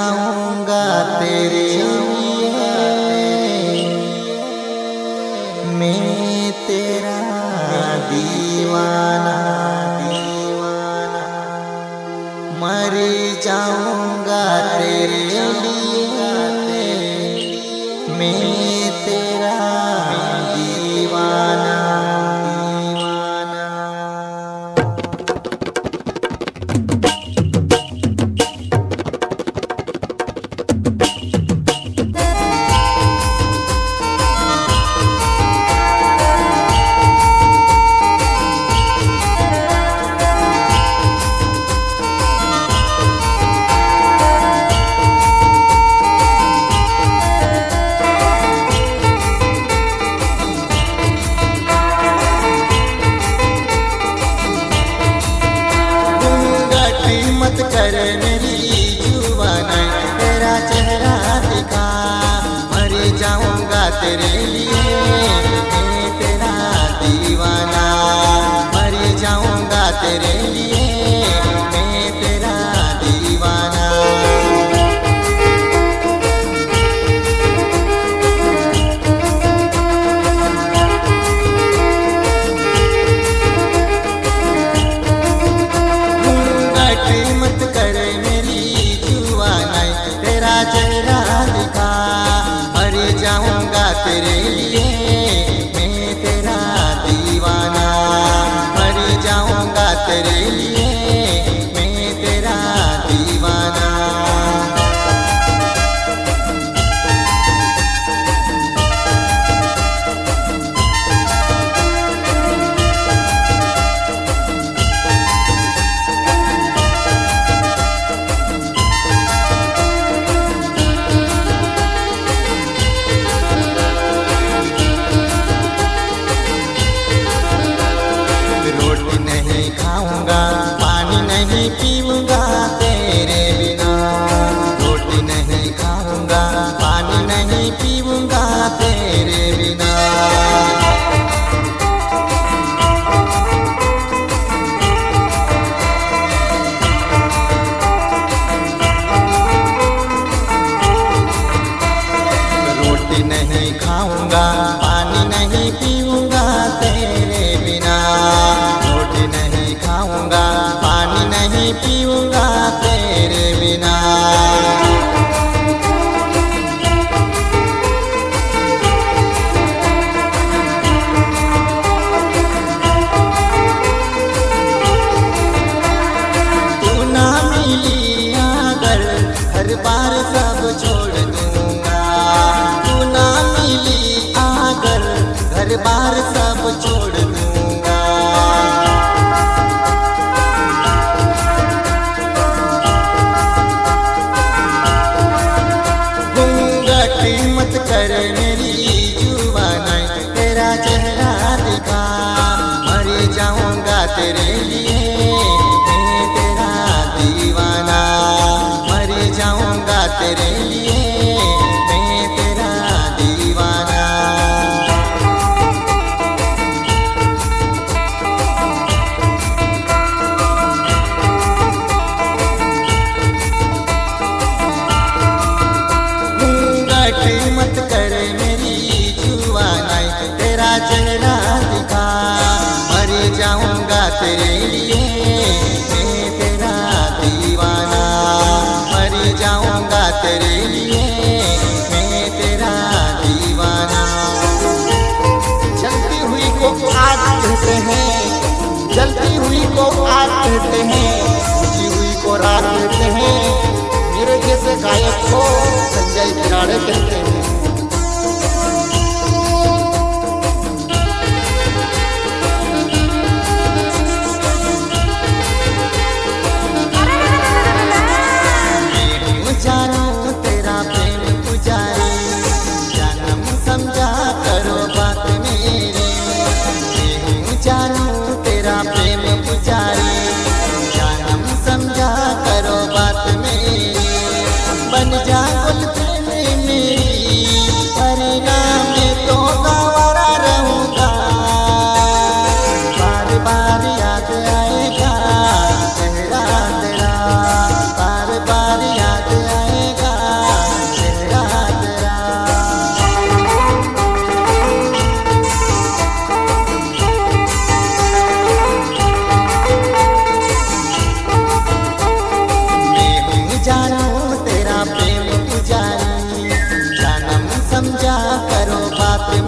जाऊंगा तेरे लिए, मैं तेरा दीवाना दीवाना। मर जाऊंगा तेरे लिए, मैं तेरा दीवाना दीवाना। मत कर मेरी जुबानी, तेरा चेहरा दिखा। मर जाऊंगा तेरे लिए, मैं तेरा दीवाना। मर जाऊंगा तेरे लिए, मैं तेरा दीवाना। मत कर मेरी जुबानी, तेरा चेहरा दिखा। मर जाऊंगा तेरे लिए, मैं तेरा दीवाना। मर जाऊंगा तेरे लिए, मैं तेरा दीवाना। रोटी नहीं खाऊंगा, पानी नहीं पीऊंगा तेरे बिना। रोटी नहीं खाऊंगा, पानी नहीं पीऊंगा तेरे बिना। रोटी नहीं खाऊंगा, पानी नहीं पीऊंगा तेरे बिना। रोटी नहीं खाऊंगा, पानी नहीं पीऊंगा तेरे बिना। तू ना मिली अगर हर बार सब छोड़ दूंगा। तू ना मिली अगर हर बार सब छोड़ दूंगा। मत कर मेरी जुबानी, तेरा चेहरा दिखा। मर जाऊंगा तेरे लिए, मैं तेरा दीवाना। मर जाऊंगा तेरे लिए, मैं तेरा दीवाना। मत कर मेरी जुबानी, तेरा चेहरा दिखा। मर जाऊंगा तेरे लिए, मैं तेरा दीवाना। मर जाऊंगा तेरे लिए, मैं तेरा दीवाना। जलती हुई को आग कहते हैं, जलती हुई को आग कहते हैं, बुझी हुई को रात कहते हैं। मेरे जैसे गायक को संजय किराड़े कहते हैं। जानू तेरा प्रेम पुजारी, जन्म समझा करो बात मेरी। जानू तेरा प्रेम पुजारी, जन्म समझा करो बात मेरी। बन जा गुलशन मेरी, परिणाम में तो गंवारा रहूंगा। बार बार याद आएगा चेहरा तेरा, बार बार याद आएगा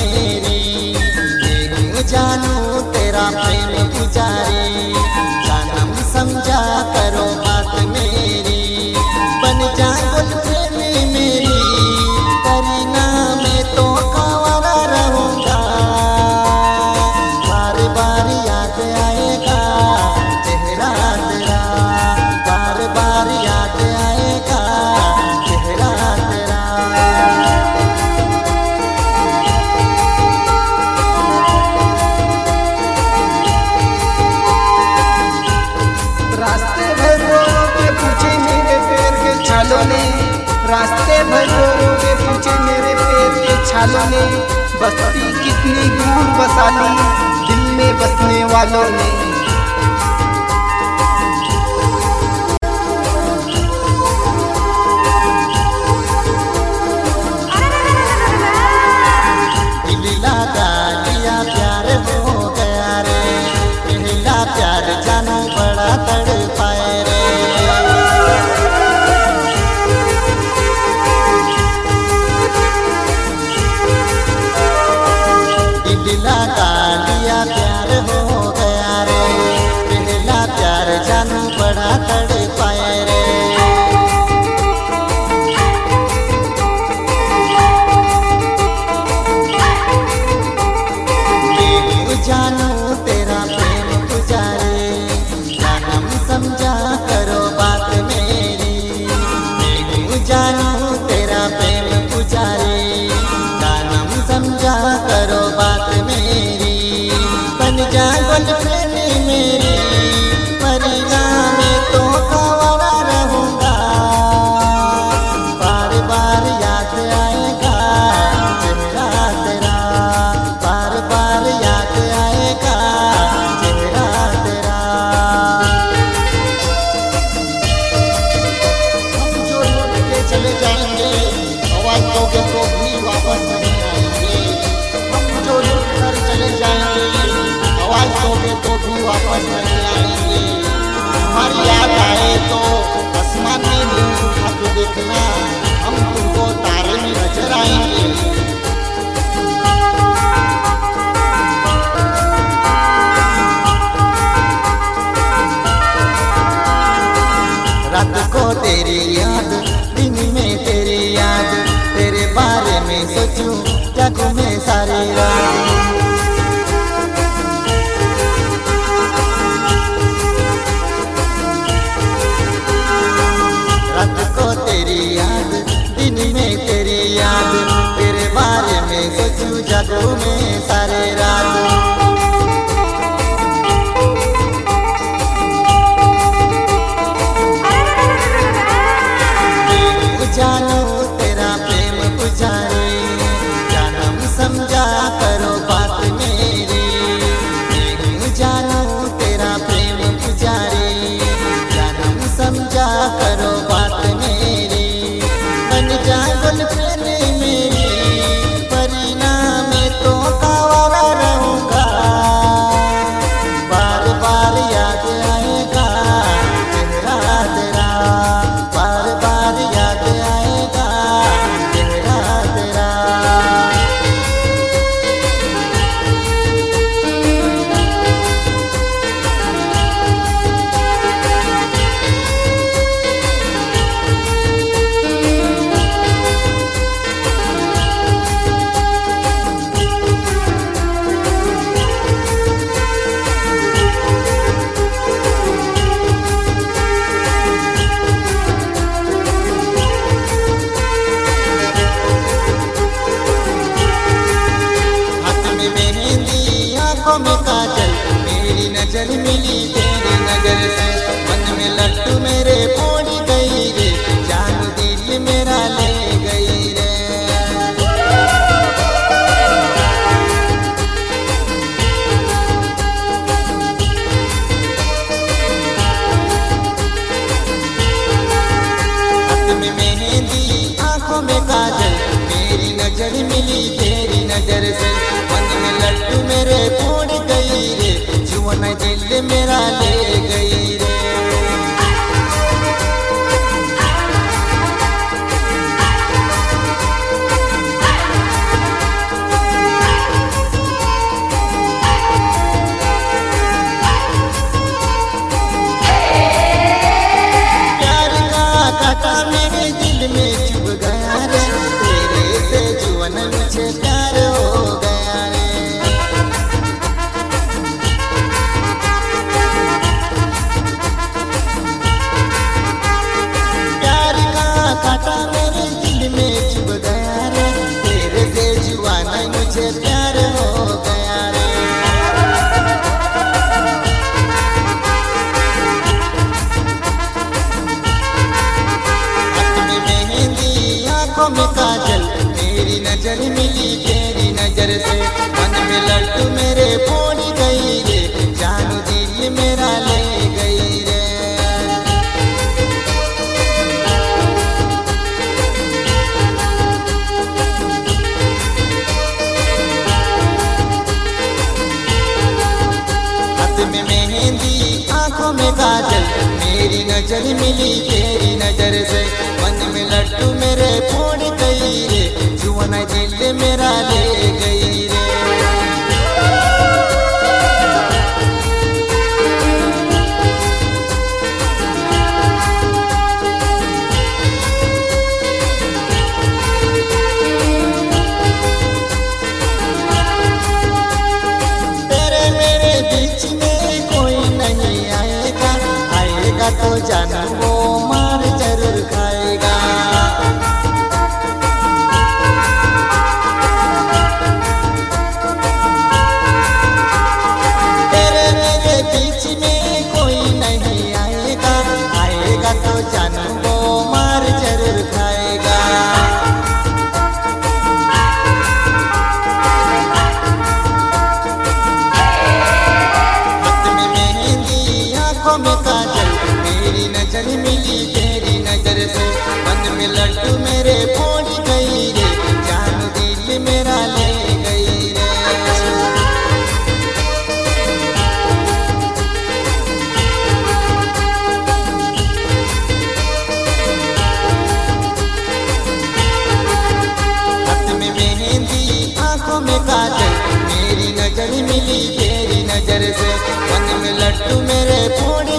मेरी, मैं जानू तेरा प्रेम पुजारी, जानम समझा करो बात मेरी, बन जा गुल प्रेमी मेरी, करीना में तो कांवरा रहूंगा, बार बार याद आएगा चेहरा तेरा, बार बार याद आएगा चेहरा तेरा। रास्ते भर रो के पूछे मेरे पैर के छालों ने, रास्ते भर रो के पूछे मेरे पैर के छालों ने, बस्ती कितनी दूर बसा ली दिल में बसने वालों ने। दिल लगा लिया प्यार हो गया रे, पहला प्यार जानू बड़ा तड़पाए रे, दिल लगा लिया प्यार हो गया रे, पहला प्यार जानू बड़ा तड़पाए रे। जानू तेरा प्रेम पुजारी, जानम समझा करो बात मेरी, मैं जानू तेरा प्रेम पुजारी, जानम समझा करो बात मेरी, बन जा गुल प्रेमी मेरी, मरीना में तो कांवरा रहूंगा, बार बार याद आएगा चेहरा तेरा, बार बार याद आएगा चेहरा तेरा। हम जो लौट के चले जाएंगे आवाज दोगे तो भी वापस नहीं आएंगे, हम जो लौट कर चले जाएंगे आवाज दोगे तो भी वापस नहीं आएंगे, हमारी याद आए तो आसमान में मुंह उठा के देखना, हम तुमको तारे में नजर आएंगे। रात को तेरी याद, दिन में तेरी याद, तेरे बारे में सोचूं जागूं मैं सारी रात, रात को तेरी याद, दिन में तेरी याद, तेरे बारे में सोचूं जागूं मैं सारी रात। जानू तेरा प्रेम पुजारी, जानम समझा करो बात मेरी, मैं जानू तेरा प्रेम पुजारी, जानम समझा करो बात मेरी, बन जा गुल प्रेमी मेरी, मरीना में तो कांवरा रहूंगा, बार बार याद आएगा चेहरा तेरा, बार बार याद आएगा चेहरा तेरा। आंखों में काजल, मेरी नजर मिली तेरी नजर से, मन में लट्टू मेरे फोड़ गई रे, जान दिल मेरा ले गई रे, हाथ में मेहंदी आंखों में काजल, मेरी नजर मिली तेरी नजर से, मन में लट्टू मेरे फोड़ गई रे, जुआन दिल मेरा ले गई रे। आंखों में काजल, मेरी नजर मिली तेरी नजर से, मन में लड्डू मेरे फोड़ गई रे, जानू दिल मेरा ले गई रे। हाथ में मेहंदी आंखों में काजल, मेरी नजर मिली तेरी नजर से, मन में लड्डू मेरे फोड़ गई रे, जुआन दिल मेरा ले गई रे। तेरे मेरे बीच में कोई नहीं आएगा, आएगा तो जाना वो मार जरूर खाएगा। तेरे मेरे बीच में कोई नहीं आएगा, आएगा तो जाना वो मार जरूर खाएगा। हाथ में मेहंदी आंखों में काजल, मेरी नजर मिली तेरी नजर से, मन में लड्डू मेरे फोड़ गई रे, जानू दिल मेरा ले गई रे। हाथ में मेहंदी आंखों में काजल, मेरी नजर मिली तेरी नजर से, मन में लड्डू मेरे फोड़